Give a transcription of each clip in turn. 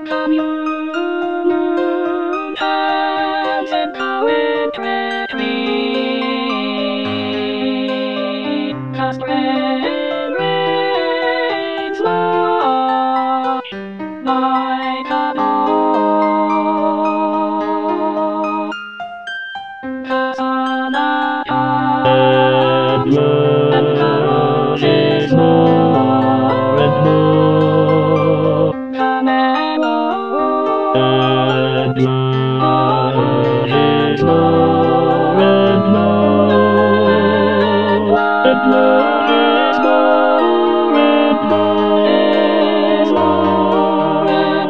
Commune has and poetry, Castren reigns large like a dog. Casanata and carols is more and more. Camelo and is more and more. And blood is more and more is more and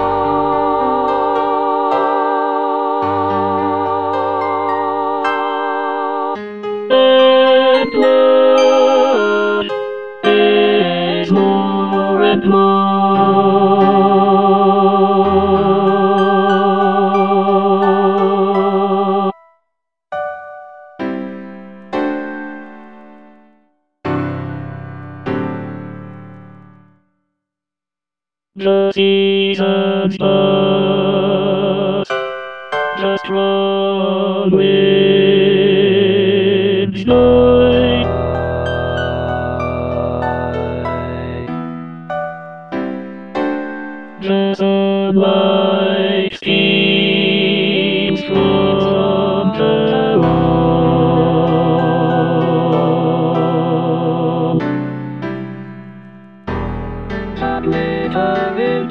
more. And blood is more and more. The seasons pass, the strong winds die. The sunlight streams from the wall. That little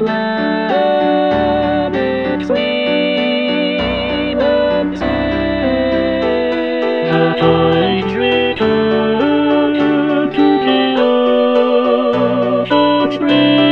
planet swim and sing. The tides return to the ocean's brim.